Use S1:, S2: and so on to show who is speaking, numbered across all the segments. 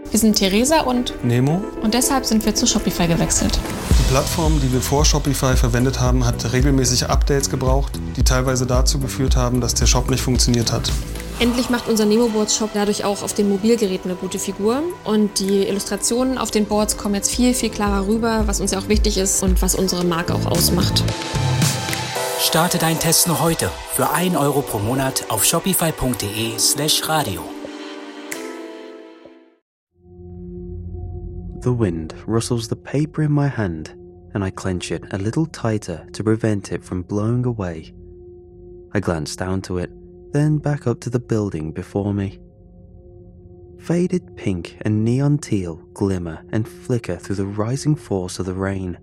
S1: Wir sind Theresa und
S2: Nemo.
S1: Und deshalb sind wir zu Shopify gewechselt.
S2: Die Plattform, die wir vor Shopify verwendet haben, hat regelmäßig Updates gebraucht, die teilweise dazu geführt haben, dass der Shop nicht funktioniert hat.
S1: Endlich macht unser Nemo-Boards-Shop dadurch auch auf den Mobilgeräten eine gute Figur. Und die Illustrationen auf den Boards kommen jetzt viel, viel klarer rüber, was uns ja auch wichtig ist und was unsere Marke auch ausmacht.
S3: Starte deinen Test noch heute für 1 Euro pro Monat auf shopify.de/radio.
S4: The wind rustles the paper in my hand, and I clench it a little tighter to prevent it from blowing away. I glance down to it, then back up to the building before me. Faded pink and neon teal glimmer and flicker through the rising force of the rain.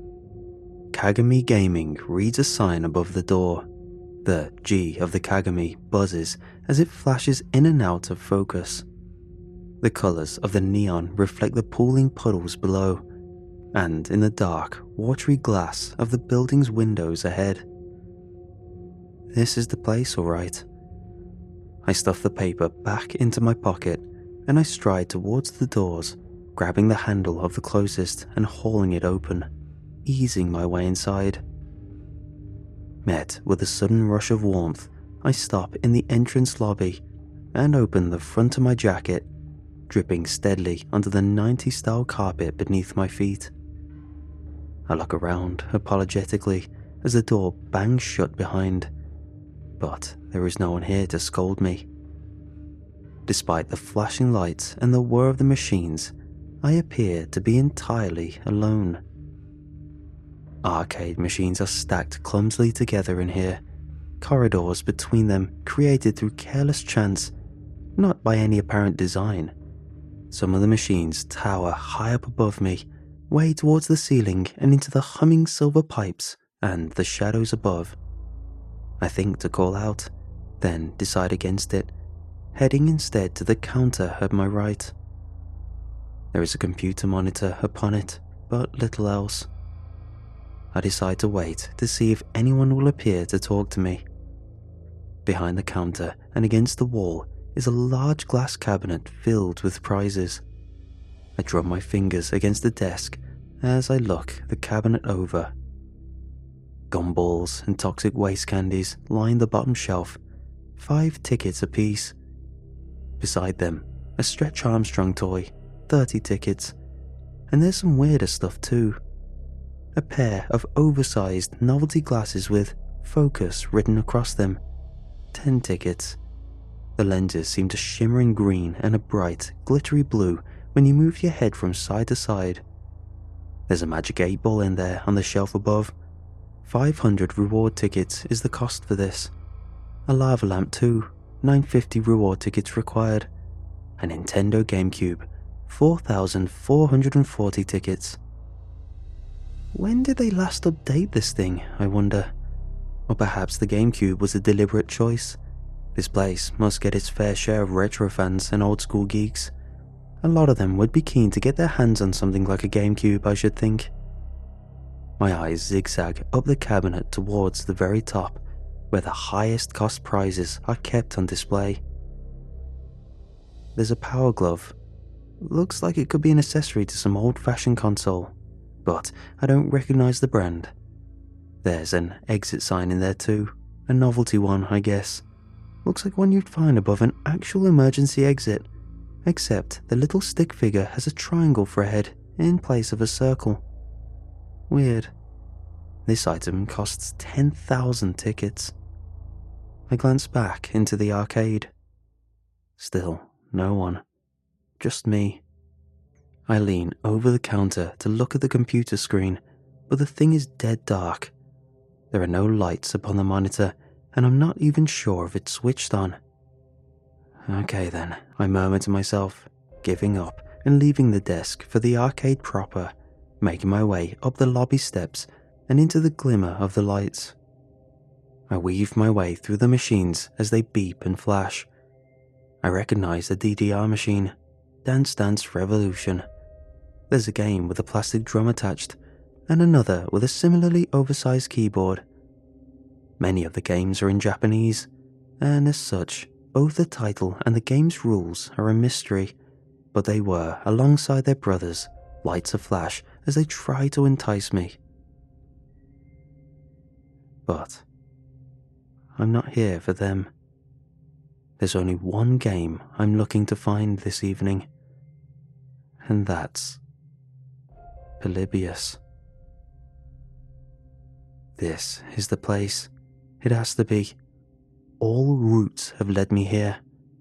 S4: Kagami Gaming reads a sign above the door. The G of the Kagami buzzes as it flashes in and out of focus. The colours of the neon reflect the pooling puddles below, and in the dark, watery glass of the building's windows ahead. This is the place, all right. I stuff the paper back into my pocket, and I stride towards the doors, grabbing the handle of the closest and hauling it open, easing my way inside. Met with a sudden rush of warmth, I stop in the entrance lobby and open the front of my jacket, dripping steadily onto the 90s style carpet beneath my feet. I look around apologetically as the door bangs shut behind, but there is no one here to scold me. Despite the flashing lights and the whir of the machines, I appear to be entirely alone. Arcade machines are stacked clumsily together in here, corridors between them created through careless chance, not by any apparent design. Some of the machines tower high up above me, way towards the ceiling and into the humming silver pipes and the shadows above. I think to call out, then decide against it, heading instead to the counter at my right. There is a computer monitor upon it, but little else. I decide to wait to see if anyone will appear to talk to me. Behind the counter and against the wall is a large glass cabinet filled with prizes. I drum my fingers against the desk as I look the cabinet over. Gumballs and toxic waste candies line the bottom shelf, 5 tickets apiece. Beside them, a Stretch Armstrong toy, 30 tickets. And there's some weirder stuff too. A pair of oversized novelty glasses with Focus written across them, 10 tickets. The lenses seem to shimmer in green and a bright, glittery blue when you move your head from side to side. There's a magic 8-ball in there on the shelf above. 500 reward tickets is the cost for this. A lava lamp too, 950 reward tickets required. A Nintendo GameCube, 4,440 tickets. When did they last update this thing, I wonder? Or perhaps the GameCube was a deliberate choice. This place must get its fair share of retro fans and old school geeks. A lot of them would be keen to get their hands on something like a GameCube, I should think. My eyes zigzag up the cabinet towards the very top, where the highest cost prizes are kept on display. There's a Power Glove. Looks like it could be an accessory to some old-fashioned console, but I don't recognize the brand. There's an exit sign in there too, a novelty one, I guess. Looks like one you'd find above an actual emergency exit, except the little stick figure has a triangle for a head in place of a circle. Weird. This item costs 10,000 tickets. I glance back into the arcade. Still, no one. Just me. I lean over the counter to look at the computer screen, but the thing is dead dark. There are no lights upon the monitor, and I'm not even sure if it's switched on. Okay then, I murmur to myself, giving up and leaving the desk for the arcade proper, making my way up the lobby steps and into the glimmer of the lights. I weave my way through the machines as they beep and flash. I recognize the DDR machine, Dance Dance Revolution. There's a game with a plastic drum attached, and another with a similarly oversized keyboard. Many of the games are in Japanese, and as such, both the title and the game's rules are a mystery, but they were, alongside their brothers, lights aflash as they try to entice me. But I'm not here for them. There's only one game I'm looking to find this evening, and that's Polybius. This is the place. It has to be. All routes have led me here.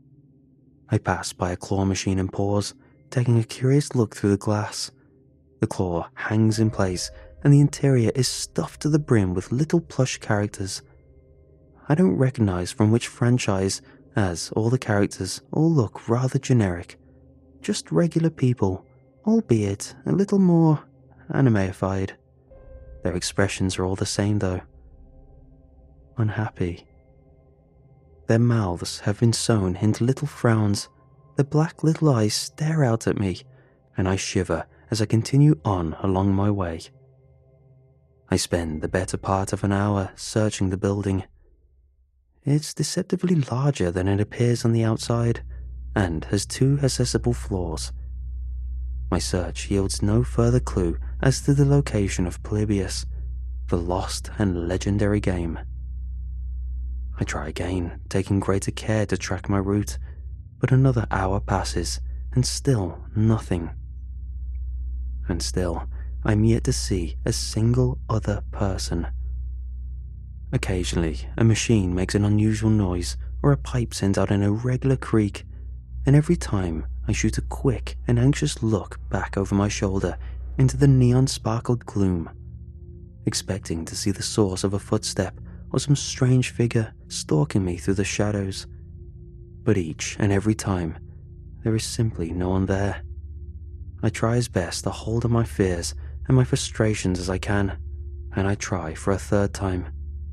S4: I pass by a claw machine and pause, taking a curious look through the glass. The claw hangs in place, and the interior is stuffed to the brim with little plush characters. I don't recognize from which franchise, as all the characters all look rather generic. Just regular people, albeit a little more animeified. Their expressions are all the same though. Unhappy. Their mouths have been sewn into little frowns. Their black little eyes stare out at me, and I shiver as I continue on along my way. I spend the better part of an hour searching the building. It's deceptively larger than it appears on the outside, and has 2 accessible floors. My search yields no further clue as to the location of Polybius, the lost and legendary game. I try again, taking greater care to track my route, but another hour passes, and still nothing. And still, I'm yet to see a single other person. Occasionally, a machine makes an unusual noise, or a pipe sends out an irregular creak, and every time I shoot a quick and anxious look back over my shoulder into the neon-sparkled gloom, expecting to see the source of a footstep or some strange figure stalking me through the shadows. But each and every time, there is simply no one there. I try as best to hold on my fears and my frustrations as I can, and I try for a third time.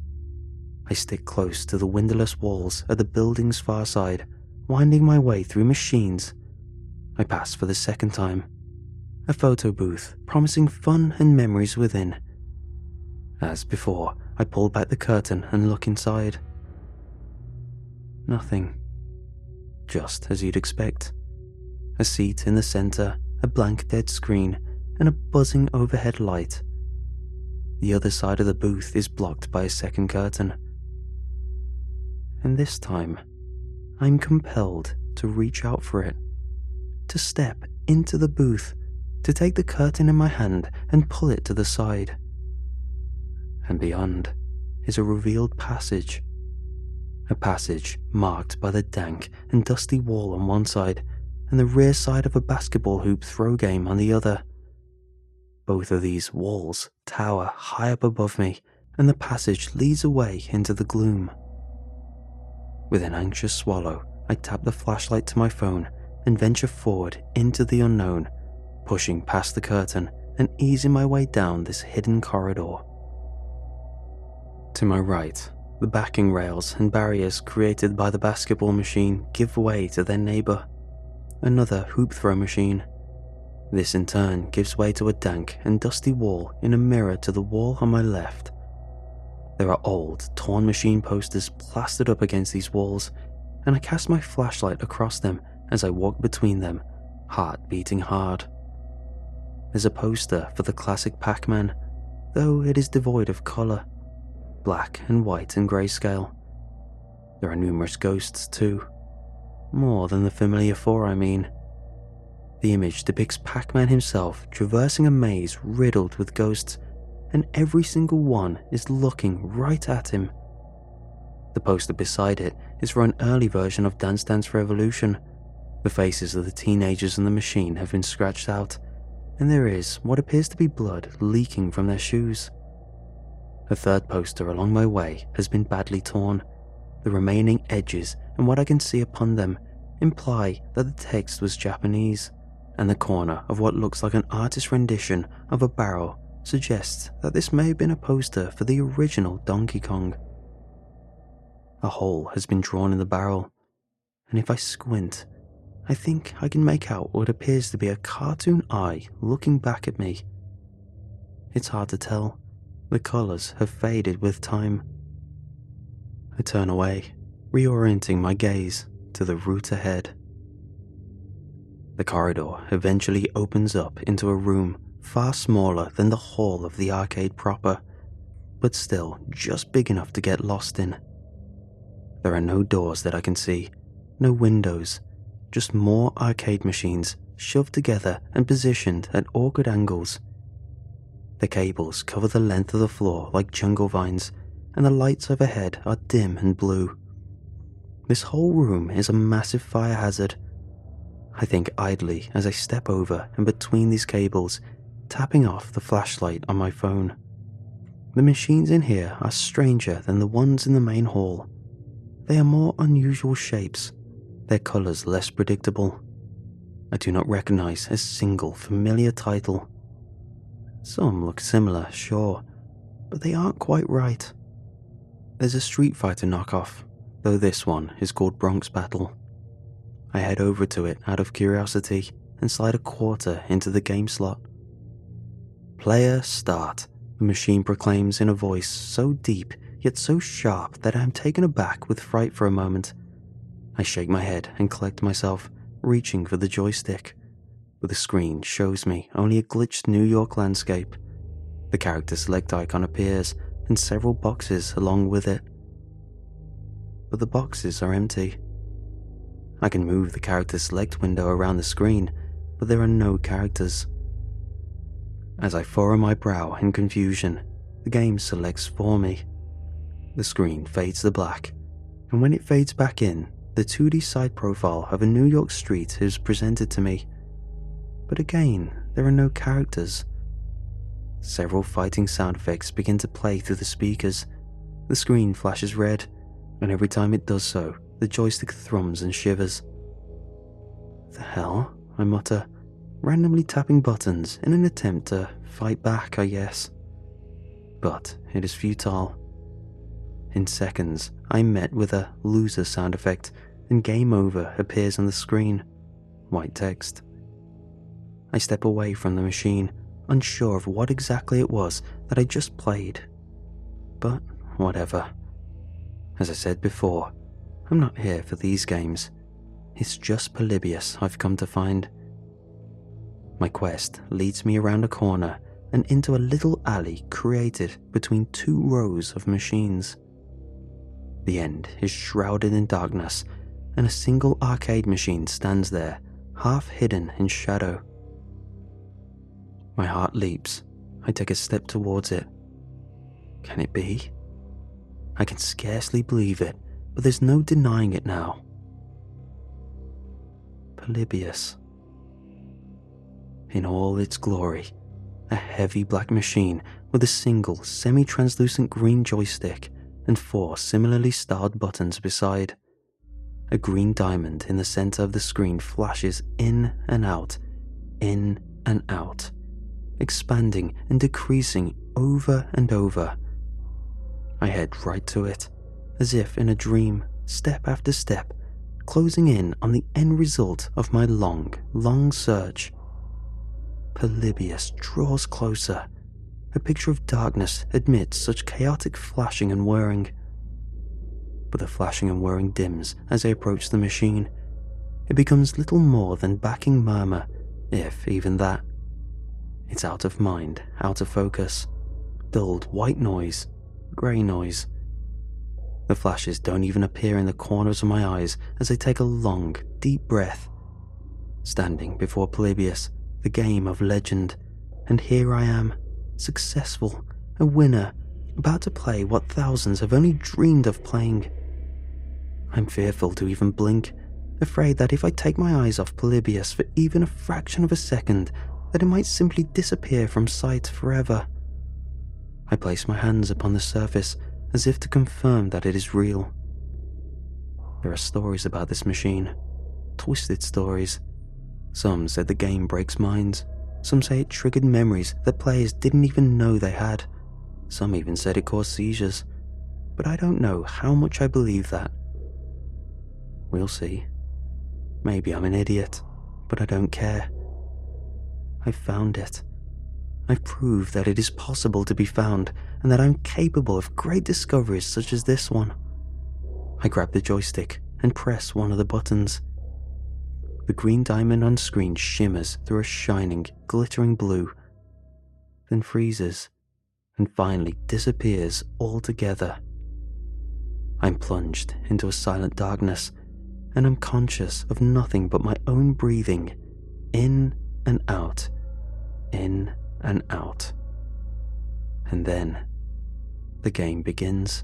S4: I stick close to the windowless walls at the building's far side, winding my way through machines. I pass for the second time. A photo booth promising fun and memories within. As before, I pull back the curtain and look inside. Nothing. Just as you'd expect. A seat in the center, a blank dead screen, and a buzzing overhead light. The other side of the booth is blocked by a second curtain. And this time, I'm compelled to reach out for it, to step into the booth, to take the curtain in my hand and pull it to the side. And beyond is a revealed passage. A passage marked by the dank and dusty wall on one side and the rear side of a basketball hoop throw game on the other. Both of these walls tower high up above me, and the passage leads away into the gloom. With an anxious swallow, I tap the flashlight to my phone and venture forward into the unknown, pushing past the curtain and easing my way down this hidden corridor. To my right, the backing rails and barriers created by the basketball machine give way to their neighbor, another hoop throw machine. This in turn gives way to a dank and dusty wall in a mirror to the wall on my left. There are old, torn machine posters plastered up against these walls, and I cast my flashlight across them as I walk between them, heart beating hard. There's a poster for the classic Pac-Man, though it is devoid of color, black and white and grayscale. There are numerous ghosts too, more than the familiar 4 I mean. The image depicts Pac-Man himself traversing a maze riddled with ghosts, and every single one is looking right at him. The poster beside it is for an early version of Dance Dance Revolution. The faces of the teenagers in the machine have been scratched out, and there is what appears to be blood leaking from their shoes. A third poster along my way has been badly torn. The remaining edges and what I can see upon them imply that the text was Japanese, and the corner of what looks like an artist's rendition of a barrel suggests that this may have been a poster for the original Donkey Kong. A hole has been drawn in the barrel, and if I squint, I think I can make out what appears to be a cartoon eye looking back at me. It's hard to tell. The colors have faded with time. I turn away, reorienting my gaze to the route ahead. The corridor eventually opens up into a room far smaller than the hall of the arcade proper, but still just big enough to get lost in. There are no doors that I can see, no windows, just more arcade machines shoved together and positioned at awkward angles. The cables cover the length of the floor like jungle vines, and the lights overhead are dim and blue. This whole room is a massive fire hazard. I think idly as I step over and between these cables, tapping off the flashlight on my phone. The machines in here are stranger than the ones in the main hall. They are more unusual shapes, their colours less predictable. I do not recognize a single familiar title. Some look similar, sure, but they aren't quite right. There's a Street Fighter knockoff, though this one is called Bronx Battle. I head over to it out of curiosity and slide a quarter into the game slot. Player start, the machine proclaims in a voice so deep yet so sharp that I am taken aback with fright for a moment. I shake my head and collect myself, reaching for the joystick, but the screen shows me only a glitched New York landscape. The character select icon appears and several boxes along with it. But the boxes are empty. I can move the character select window around the screen, but there are no characters. As I furrow my brow in confusion, the game selects for me. The screen fades to black, and when it fades back in, the 2D side profile of a New York street is presented to me. But again, there are no characters. Several fighting sound effects begin to play through the speakers. The screen flashes red, and every time it does so, the joystick thrums and shivers. The hell? I mutter, randomly tapping buttons in an attempt to fight back, I guess. But it is futile. In seconds, I'm met with a loser sound effect, and game over appears on the screen. White text. I step away from the machine, unsure of what exactly it was that I just played. But whatever. As I said before, I'm not here for these games. It's just Polybius I've come to find. My quest leads me around a corner and into a little alley created between two rows of machines. The end is shrouded in darkness, and a single arcade machine stands there, half hidden in shadow. My heart leaps. I take a step towards it. Can it be? I can scarcely believe it, but there's no denying it now. Polybius. In all its glory, a heavy black machine with a single semi-translucent green joystick and 4 similarly starred buttons beside. A green diamond in the center of the screen flashes in and out, expanding and decreasing over and over. I head right to it, as if in a dream, step after step, closing in on the end result of my long, long search. Polybius draws closer, a picture of darkness amidst such chaotic flashing and whirring. But the flashing and whirring dims as I approach the machine. It becomes little more than backing murmur, if even that. It's out of mind, out of focus. Dulled white noise, grey noise. The flashes don't even appear in the corners of my eyes as I take a long, deep breath. Standing before Polybius, the game of legend, and here I am, successful, a winner, about to play what thousands have only dreamed of playing. I'm fearful to even blink, afraid that if I take my eyes off Polybius for even a fraction of a second, that it might simply disappear from sight forever. I place my hands upon the surface as if to confirm that it is real. There are stories about this machine, twisted stories. Some said the game breaks minds. Some say it triggered memories that players didn't even know they had. Some even said it caused seizures. But I don't know how much I believe that. We'll see. Maybe I'm an idiot, but I don't care. I've found it. I've proved that it is possible to be found and that I'm capable of great discoveries such as this one. I grab the joystick and press one of the buttons. The green diamond on screen shimmers through a shining, glittering blue, then freezes, and finally disappears altogether. I'm plunged into a silent darkness, and I'm conscious of nothing but my own breathing, in and out, in and out. And then the game begins.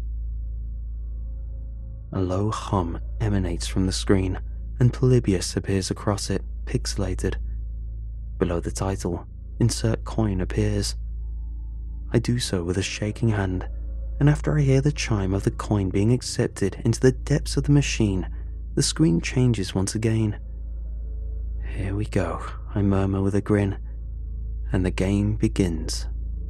S4: A low hum emanates from the screen, and Polybius appears across it, pixelated. Below the title, "Insert coin" appears. I do so with a shaking hand, and after I hear the chime of the coin being accepted into the depths of the machine, the screen changes once again. Here we go, I murmur with a grin, and the game begins.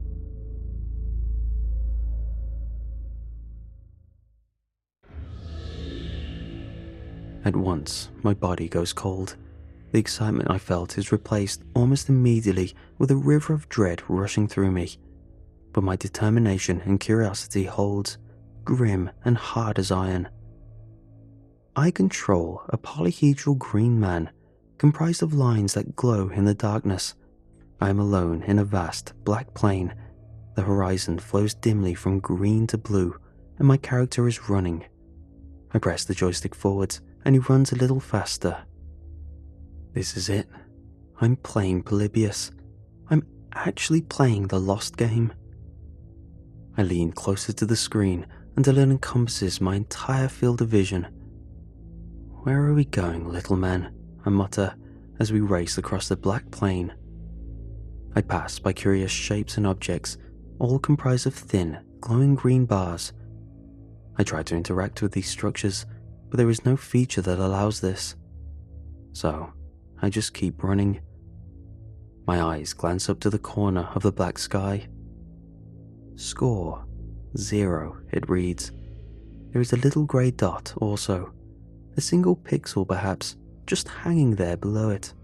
S4: At once, my body goes cold. The excitement I felt is replaced almost immediately with a river of dread rushing through me. But my determination and curiosity holds, grim and hard as iron. I control a polyhedral green man, comprised of lines that glow in the darkness. I am alone in a vast black plain. The horizon flows dimly from green to blue, and my character is running. I press the joystick forwards, and he runs a little faster. This is it. I'm playing Polybius. I'm actually playing the lost game. I lean closer to the screen until it encompasses my entire field of vision. Where are we going, little man? I mutter as we race across the black plain. I pass by curious shapes and objects, all comprised of thin, glowing green bars. I try to interact with these structures, but there is no feature that allows this. So, I just keep running. My eyes glance up to the corner of the black sky. Score 0, it reads. There is a little grey dot also, a single pixel perhaps, just hanging there below it.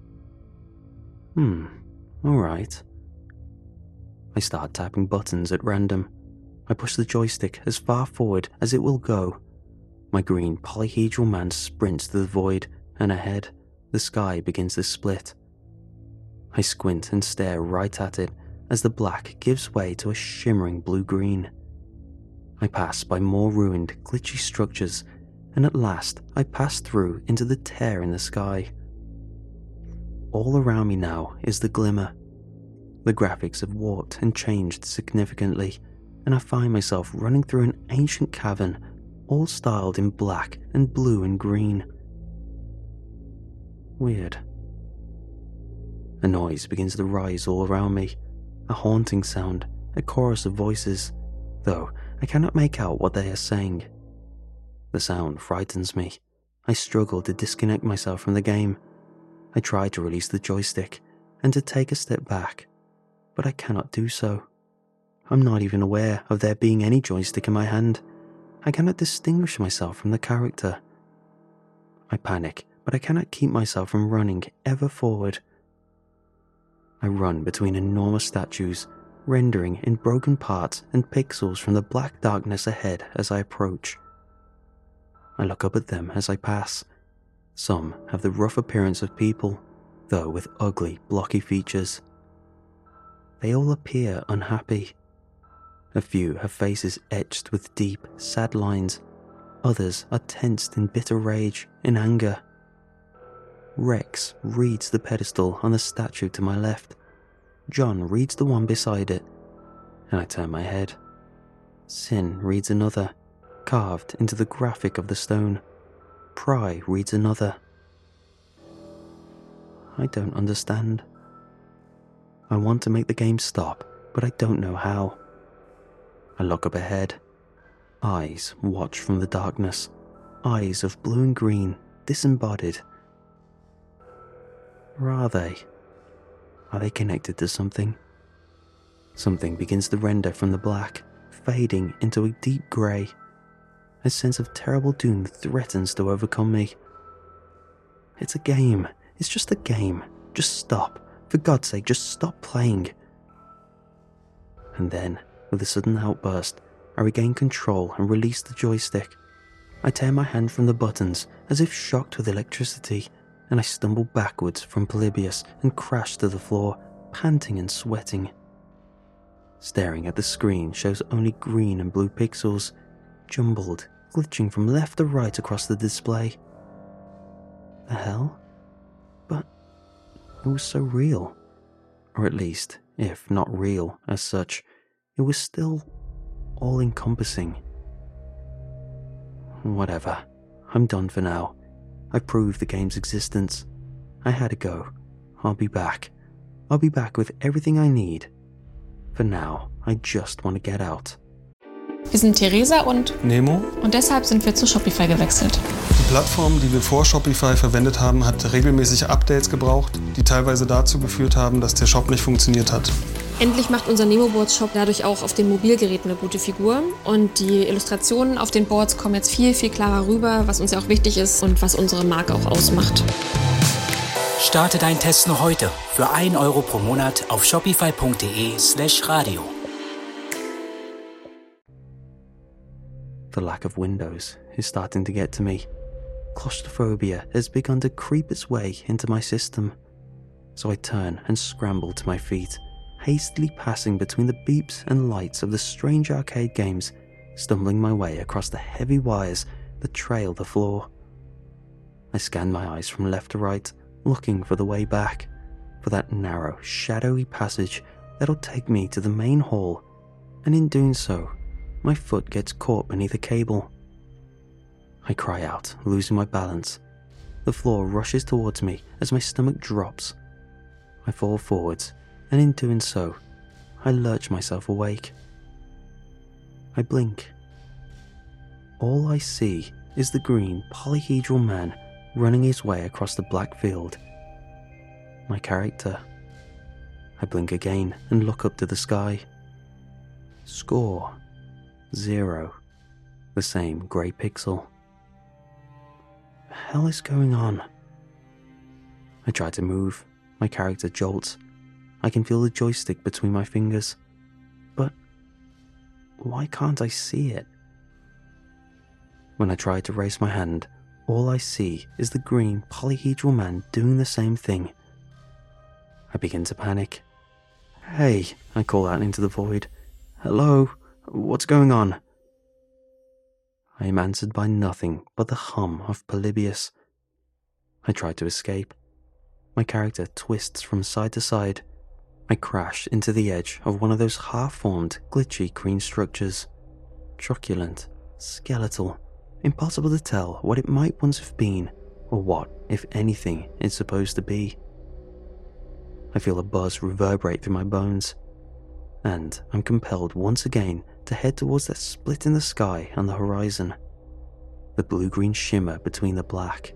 S4: Alright. I start tapping buttons at random. I push the joystick as far forward as it will go. My green polyhedral man sprints to the void, and ahead, the sky begins to split. I squint and stare right at it as the black gives way to a shimmering blue-green. I pass by more ruined, glitchy structures, and at last I pass through into the tear in the sky. All around me now is the glimmer. The graphics have warped and changed significantly, and I find myself running through an ancient cavern, all styled in black and blue and green. Weird. A noise begins to rise all around me, a haunting sound, a chorus of voices, though I cannot make out what they are saying. The sound frightens me. I struggle to disconnect myself from the game. I try to release the joystick and to take a step back, but I cannot do so. I'm not even aware of there being any joystick in my hand. I cannot distinguish myself from the character. I panic, but I cannot keep myself from running ever forward. I run between enormous statues, rendering in broken parts and pixels from the black darkness ahead as I approach. I look up at them as I pass. Some have the rough appearance of people, though with ugly, blocky features. They all appear unhappy. A few have faces etched with deep, sad lines. Others are tensed in bitter rage, in anger. Rex reads the pedestal on the statue to my left. John reads the one beside it, and I turn my head. Sin reads another, carved into the graphic of the stone. Pry reads another. I don't understand. I want to make the game stop, but I don't know how. I look up ahead. Eyes watch from the darkness. Eyes of blue and green, disembodied. Or are they? Are they connected to something? Something begins to render from the black, fading into a deep grey. A sense of terrible doom threatens to overcome me. It's a game. It's just a game. Just stop. For God's sake, just stop playing. And then, with a sudden outburst, I regain control and release the joystick. I tear my hand from the buttons as if shocked with electricity, and I stumbled backwards from Polybius and crashed to the floor, panting and sweating. Staring at the screen shows only green and blue pixels, jumbled, glitching from left to right across the display. The hell? But it was so real. Or at least, if not real as such, it was still all-encompassing. Whatever. I'm done for now. I've proved the game's existence. I had to go. I'll be back. I'll be back with everything I need. For now, I just want to get out.
S1: Wir sind Theresa und
S2: Nemo.
S1: Und deshalb sind wir zu Shopify gewechselt.
S2: Die Plattform, die wir vor Shopify verwendet haben, hat regelmäßig Updates gebraucht, die teilweise dazu geführt haben, dass der Shop nicht funktioniert hat.
S1: Endlich macht unser Nemo-Boards-Shop dadurch auch auf den Mobilgeräten eine gute Figur. Und die Illustrationen auf den Boards kommen jetzt viel, viel klarer rüber, was uns ja auch wichtig ist und was unsere Marke auch ausmacht.
S3: Starte deinen Test noch heute für 1 Euro pro Monat auf shopify.de/radio.
S4: The lack of windows is starting to get to me. Claustrophobia has begun to creep its way into my system. So I turn and scramble to my feet, hastily passing between the beeps and lights of the strange arcade games, stumbling my way across the heavy wires that trail the floor. I scan my eyes from left to right, looking for the way back, for that narrow, shadowy passage that'll take me to the main hall, and in doing so, my foot gets caught beneath a cable. I cry out, losing my balance. The floor rushes towards me as my stomach drops. I fall forwards, and in doing so, I lurch myself awake. I blink. All I see is the green polyhedral man running his way across the black field. My character. I blink again and look up to the sky. Score. 0. The same grey pixel. The hell is going on? I try to move. My character jolts. I can feel the joystick between my fingers. But why can't I see it? When I try to raise my hand, all I see is the green polyhedral man doing the same thing. I begin to panic. Hey, I call out into the void. Hello? What's going on? I am answered by nothing but the hum of Polybius. I try to escape. My character twists from side to side. I crash into the edge of one of those half-formed, glitchy green structures. Truculent, skeletal, impossible to tell what it might once have been, or what, if anything, it's supposed to be. I feel a buzz reverberate through my bones, and I'm compelled once again to head towards that split in the sky on the horizon, the blue-green shimmer between the black.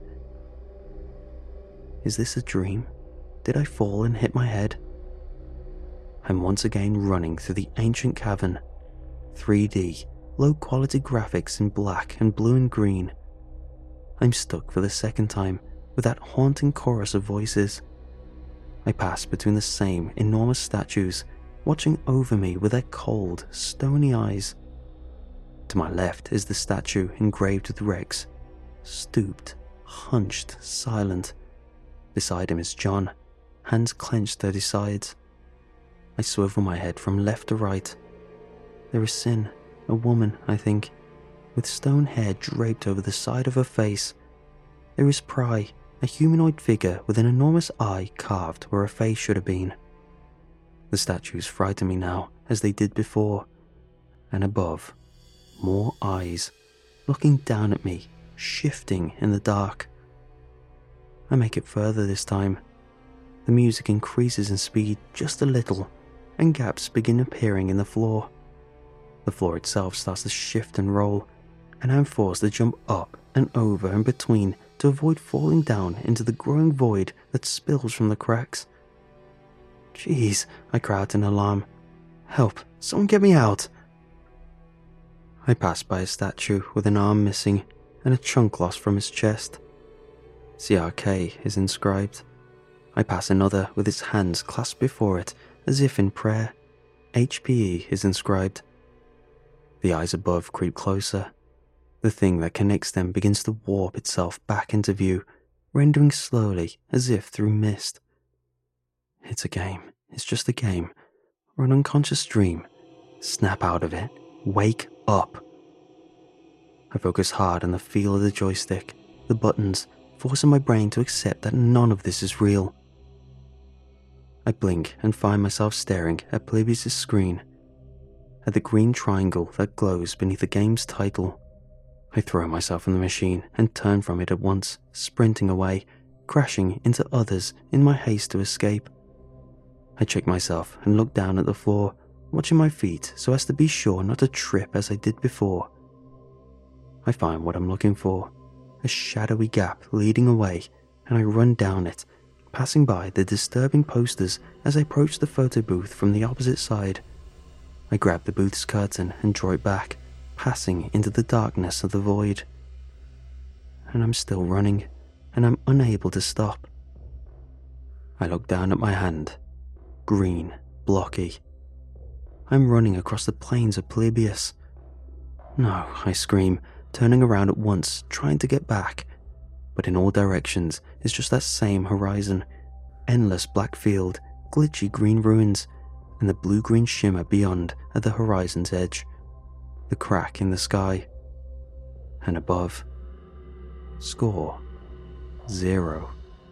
S4: Is this a dream? Did I fall and hit my head? I'm once again running through the ancient cavern, 3D, low-quality graphics in black and blue and green. I'm stuck for the second time with that haunting chorus of voices. I pass between the same enormous statues, watching over me with their cold, stony eyes. To my left is the statue engraved with Rex, stooped, hunched, silent. Beside him is John, hands clenched at his sides. I swivel my head from left to right. There is Sin, a woman, I think, with stone hair draped over the side of her face. There is Pry, a humanoid figure with an enormous eye carved where her face should have been. The statues frighten me now, as they did before. And above, more eyes, looking down at me, shifting in the dark. I make it further this time. The music increases in speed just a little, and gaps begin appearing in the floor. The floor itself starts to shift and roll, and I'm forced to jump up and over and between to avoid falling down into the growing void that spills from the cracks. Jeez, I cry out in alarm. Help, someone get me out. I pass by a statue with an arm missing and a chunk lost from its chest. CRK is inscribed. I pass another with its hands clasped before it as if in prayer. HPE is inscribed. The eyes above creep closer. The thing that connects them begins to warp itself back into view, rendering slowly as if through mist. It's a game. It's just a game. Or an unconscious dream. Snap out of it. Wake up. I focus hard on the feel of the joystick, the buttons, forcing my brain to accept that none of this is real. I blink and find myself staring at Polybius' screen, at the green triangle that glows beneath the game's title. I throw myself in the machine and turn from it at once, sprinting away, crashing into others in my haste to escape. I check myself and look down at the floor, watching my feet so as to be sure not to trip as I did before. I find what I'm looking for, a shadowy gap leading away, and I run down it, passing by the disturbing posters as I approach the photo booth from the opposite side. I grab the booth's curtain and draw it back, passing into the darkness of the void. And I'm still running, and I'm unable to stop. I look down at my hand. Green, blocky. I'm running across the plains of Polybius. No, I scream, turning around at once, trying to get back. But in all directions is just that same horizon. Endless black field, glitchy green ruins, and the blue-green shimmer beyond at the horizon's edge. The crack in the sky. And above. Score. 0.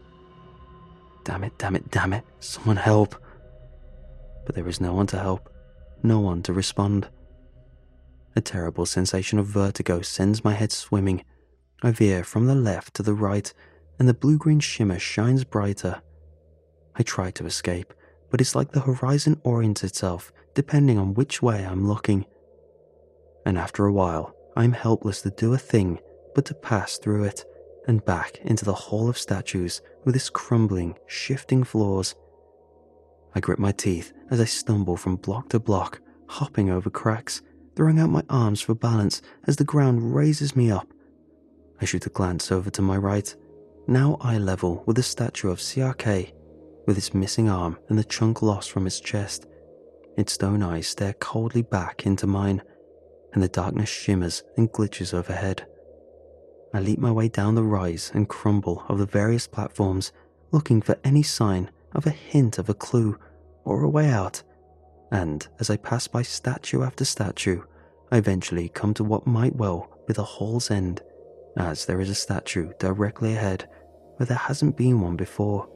S4: Damn it, damn it, damn it. Someone help. But there is no one to help. No one to respond. A terrible sensation of vertigo sends my head swimming. I veer from the left to the right, and the blue-green shimmer shines brighter. I try to escape, but it's like the horizon orients itself, depending on which way I'm looking. And after a while, I'm helpless to do a thing but to pass through it, and back into the hall of statues with its crumbling, shifting floors. I grit my teeth as I stumble from block to block, hopping over cracks, throwing out my arms for balance as the ground raises me up. I shoot a glance over to my right, now eye level with the statue of CRK, with its missing arm and the chunk lost from its chest. Its stone eyes stare coldly back into mine, and the darkness shimmers and glitches overhead. I leap my way down the rise and crumble of the various platforms, looking for any sign of a hint of a clue or a way out, and as I pass by statue after statue, I eventually come to what might well be the hall's end, as there is a statue directly ahead where there hasn't been one before.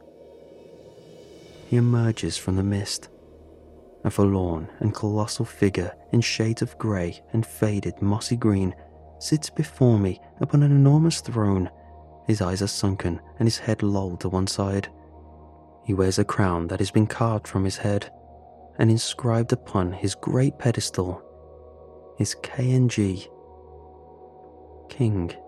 S4: He emerges from the mist, a forlorn and colossal figure in shades of grey and faded mossy green sits before me upon an enormous throne. His eyes are sunken and his head lolled to one side. He wears a crown that has been carved from his head, and inscribed upon his great pedestal is KNG, King.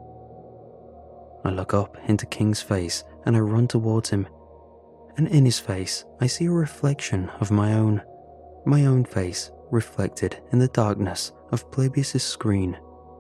S4: I look up into King's face and I run towards him, and in his face I see a reflection of my own face reflected in the darkness of Polybius' screen.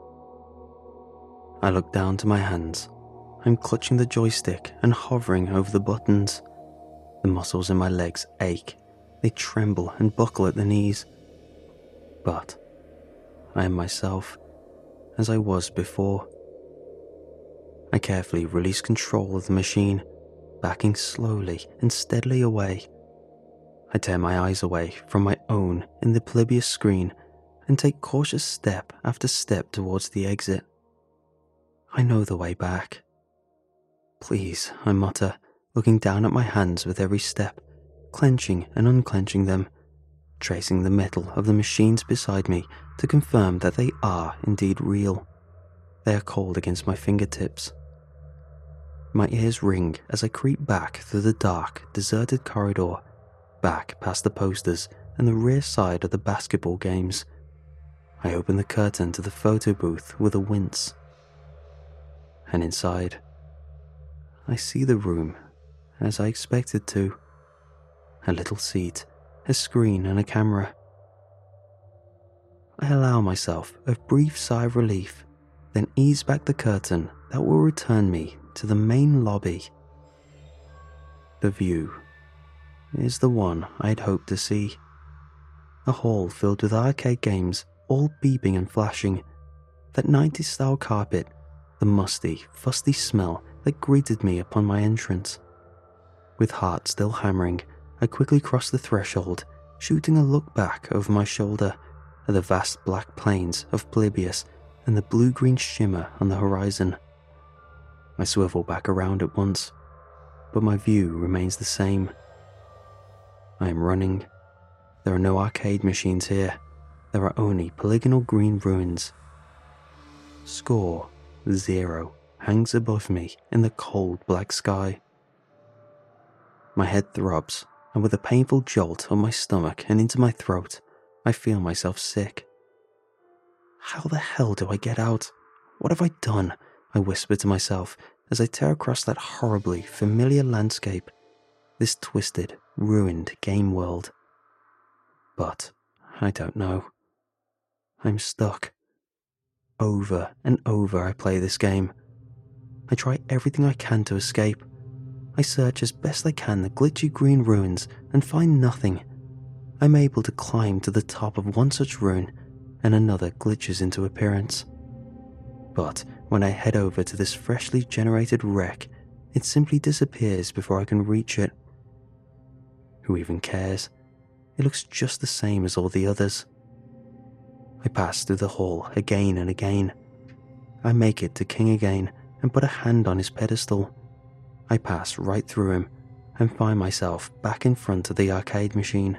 S4: I look down to my hands. I'm clutching the joystick and hovering over the buttons. The muscles in my legs ache. They tremble and buckle at the knees. But I am myself, as I was before. I carefully release control of the machine, backing slowly and steadily away. I tear my eyes away from my own in the Polybius screen and take cautious step after step towards the exit. I know the way back. Please, I mutter, looking down at my hands with every step, clenching and unclenching them, tracing the metal of the machines beside me to confirm that they are indeed real. They are cold against my fingertips. My ears ring as I creep back through the dark, deserted corridor, back past the posters and the rear side of the basketball games. I open the curtain to the photo booth with a wince. And inside, I see the room as I expected to. A little seat, a screen and a camera. I allow myself a brief sigh of relief, then ease back the curtain that will return me to the main lobby. The view is the one I'd hoped to see. A hall filled with arcade games, all beeping and flashing. That 90s style carpet, the musty, fusty smell that greeted me upon my entrance. With heart still hammering, I quickly crossed the threshold, shooting a look back over my shoulder at the vast black plains of Polybius and the blue-green shimmer on the horizon. I swivel back around at once, but my view remains the same. I am running. There are no arcade machines here. There are only polygonal green ruins. Score 0 hangs above me in the cold black sky. My head throbs, and with a painful jolt on my stomach and into my throat, I feel myself sick. How the hell do I get out? What have I done? I whisper to myself as I tear across that horribly familiar landscape, this twisted, ruined game world. But I don't know. I'm stuck. Over and over I play this game. I try everything I can to escape. I search as best I can the glitchy green ruins and find nothing. I'm able to climb to the top of one such ruin and another glitches into appearance. But when I head over to this freshly generated wreck, it simply disappears before I can reach it. Who even cares? It looks just the same as all the others. I pass through the hall again and again. I make it to King again and put a hand on his pedestal. I pass right through him and find myself back in front of the arcade machine.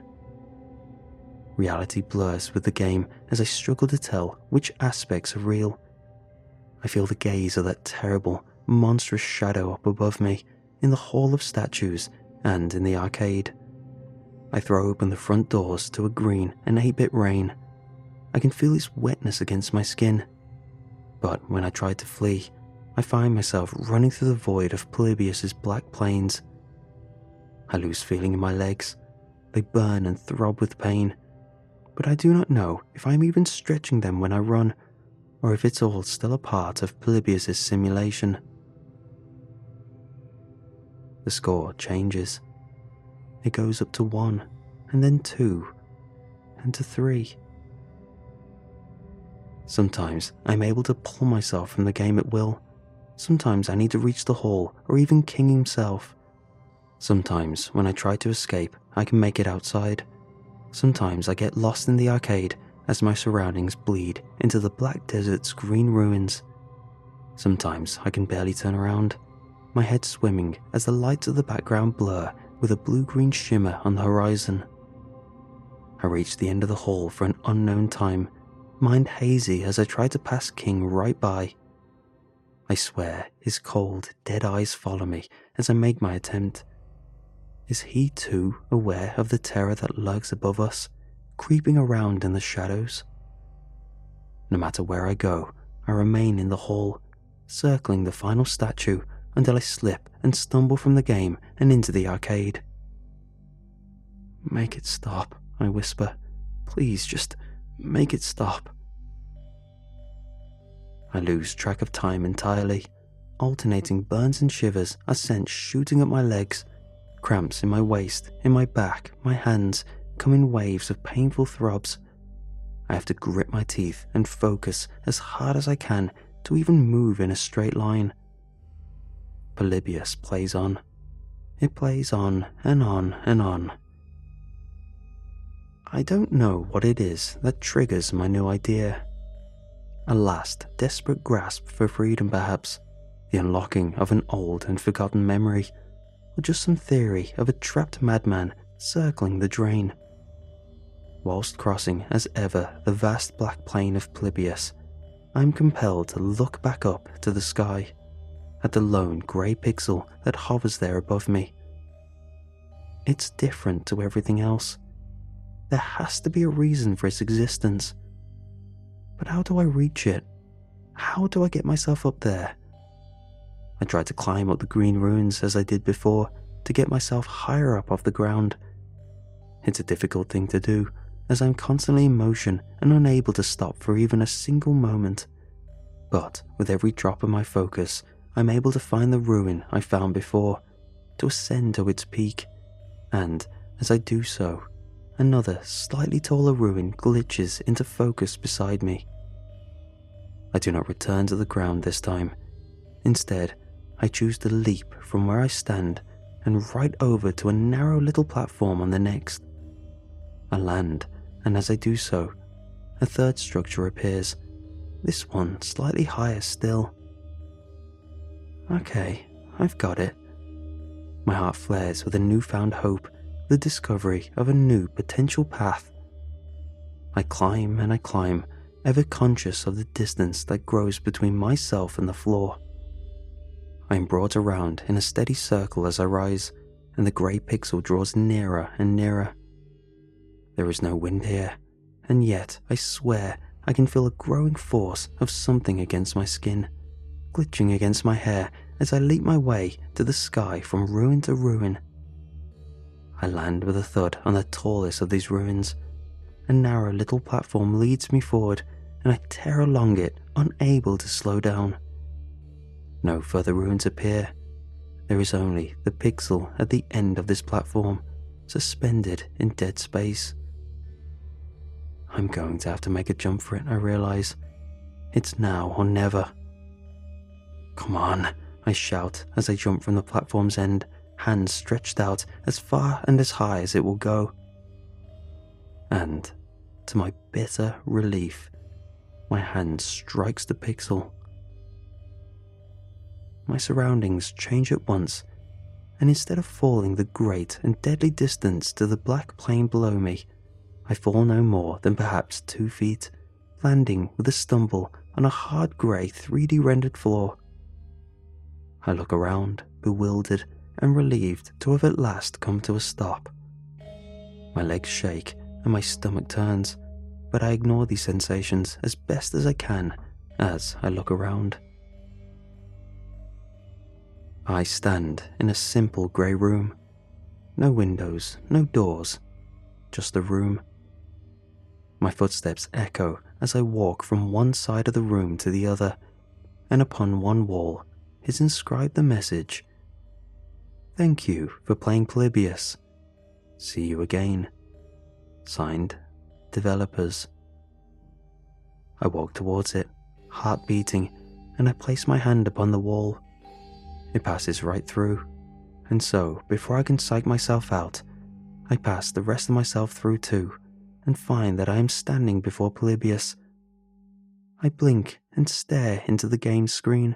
S4: Reality blurs with the game as I struggle to tell which aspects are real. I feel the gaze of that terrible, monstrous shadow up above me in the hall of statues and in the arcade. I throw open the front doors to a green and 8-bit rain. I can feel its wetness against my skin. But when I try to flee, I find myself running through the void of Polybius's black plains. I lose feeling in my legs. They burn and throb with pain. But I do not know if I am even stretching them when I run, or if it's all still a part of Polybius's simulation. The score changes. It goes up to 1, and then 2, and to 3. Sometimes I'm able to pull myself from the game at will. Sometimes I need to reach the hall, or even King himself. Sometimes when I try to escape, I can make it outside. Sometimes I get lost in the arcade as my surroundings bleed into the black desert's green ruins. Sometimes I can barely turn around, my head swimming as the lights of the background blur with a blue-green shimmer on the horizon. I reach the end of the hall for an unknown time, mind hazy as I try to pass King right by. I swear his cold, dead eyes follow me as I make my attempt. Is he too aware of the terror that lurks above us, creeping around in the shadows? No matter where I go, I remain in the hall, circling the final statue until I slip and stumble from the game and into the arcade. Make it stop, I whisper. Please, just make it stop. I lose track of time entirely. Alternating burns and shivers are sent shooting up my legs. Cramps in my waist, in my back, my hands come in waves of painful throbs. I have to grit my teeth and focus as hard as I can to even move in a straight line. Polybius plays on. It plays on and on and on. I don't know what it is that triggers my new idea. A last, desperate grasp for freedom perhaps, the unlocking of an old and forgotten memory, or just some theory of a trapped madman circling the drain. Whilst crossing, as ever, the vast black plain of Polybius, I am compelled to look back up to the sky, at the lone grey pixel that hovers there above me. It's different to everything else. There has to be a reason for its existence. But how do I reach it? How do I get myself up there? I try to climb up the green ruins as I did before, to get myself higher up off the ground. It's a difficult thing to do, as I'm constantly in motion and unable to stop for even a single moment. But with every drop of my focus, I'm able to find the ruin I found before, to ascend to its peak, and as I do so, another slightly taller ruin glitches into focus beside me. I do not return to the ground this time. Instead, I choose to leap from where I stand and right over to a narrow little platform on the next. I land, and as I do so, a third structure appears, this one slightly higher still. Okay, I've got it. My heart flares with a newfound hope, the discovery of a new potential path. I climb and I climb, ever conscious of the distance that grows between myself and the floor. I am brought around in a steady circle as I rise, and the grey pixel draws nearer and nearer. There is no wind here, and yet I swear I can feel a growing force of something against my skin, glitching against my hair as I leap my way to the sky from ruin to ruin. I land with a thud on the tallest of these ruins. A narrow little platform leads me forward, and I tear along it, unable to slow down. No further ruins appear. There is only the pixel at the end of this platform, suspended in dead space. I'm going to have to make a jump for it, I realize. It's now or never. Come on, I shout as I jump from the platform's end, hands stretched out as far and as high as it will go. And, to my bitter relief, my hand strikes the pixel. My surroundings change at once, and instead of falling the great and deadly distance to the black plain below me, I fall no more than perhaps 2 feet, landing with a stumble on a hard grey 3D rendered floor. I look around, bewildered and relieved to have at last come to a stop. My legs shake and my stomach turns, but I ignore these sensations as best as I can as I look around. I stand in a simple grey room. No windows, no doors, just a room. My footsteps echo as I walk from one side of the room to the other, and upon one wall is inscribed the message, "Thank you for playing Polybius. See you again. Signed, Developers." I walk towards it, heart beating, and I place my hand upon the wall. It passes right through, and so, before I can psych myself out, I pass the rest of myself through too, and find that I am standing before Polybius. I blink and stare into the game screen.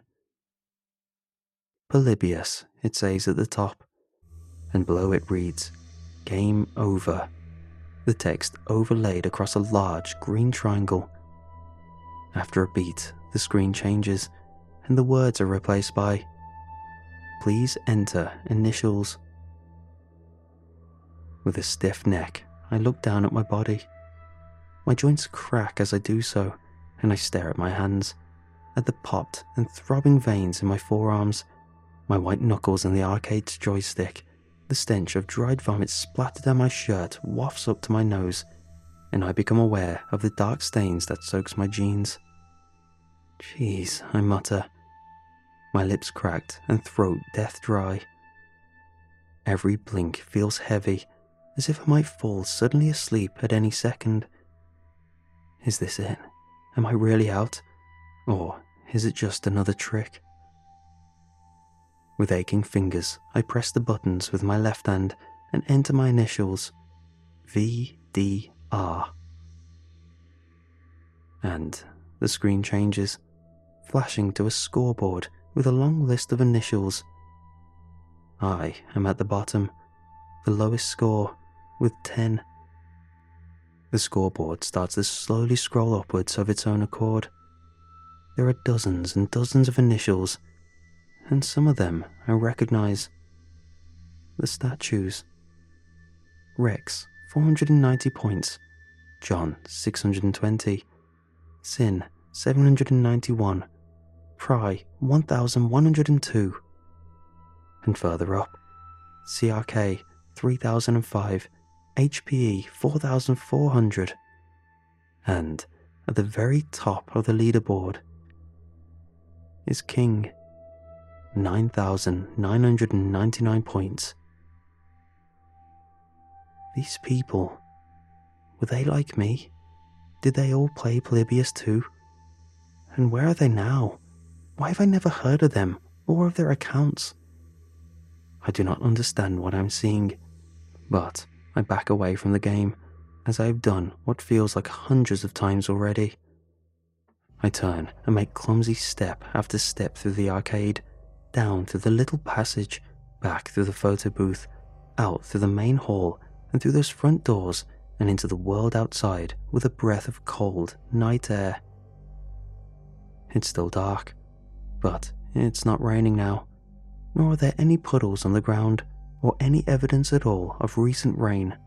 S4: Polybius, it says at the top, and below it reads, "Game over." The text overlaid across a large green triangle. After a beat, the screen changes, and the words are replaced by, "Please enter initials." With a stiff neck, I look down at my body. My joints crack as I do so, and I stare at my hands, at the popped and throbbing veins in my forearms, my white knuckles in the arcade's joystick. The stench of dried vomit splattered down my shirt wafts up to my nose, and I become aware of the dark stains that soaks my jeans. "Jeez," I mutter, my lips cracked and throat death dry. Every blink feels heavy, as if I might fall suddenly asleep at any second. Is this it? Am I really out? Or is it just another trick? With aching fingers, I press the buttons with my left hand and enter my initials, VDR. And the screen changes, flashing to a scoreboard with a long list of initials. I am at the bottom, the lowest score, with 10. The scoreboard starts to slowly scroll upwards of its own accord. There are dozens and dozens of initials, and some of them I recognize. The statues. Rex, 490 points. John, 620. Sin, 791. Pry, 1102. And further up, CRK, 3005. HPE, 4400. And at the very top of the leaderboard is King, 9,999 points. These people, were they like me? Did they all play Polybius too? And where are they now? Why have I never heard of them or of their accounts. I do not understand what I'm seeing, but I back away from the game, as I have done what feels like hundreds of times already. I turn and make clumsy step after step through the arcade, down through the little passage, back through the photo booth, out through the main hall, and through those front doors, and into the world outside with a breath of cold night air. It's still dark, but it's not raining now, nor are there any puddles on the ground or any evidence at all of recent rain.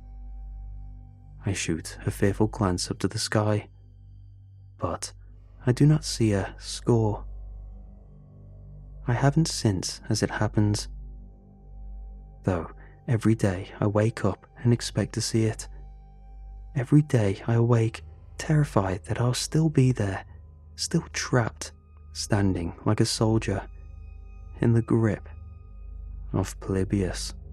S4: I shoot a fearful glance up to the sky, but I do not see a score. I haven't since, as it happens, though every day I wake up and expect to see it. Every day I awake terrified that I'll still be there, still trapped, standing like a soldier in the grip of Polybius.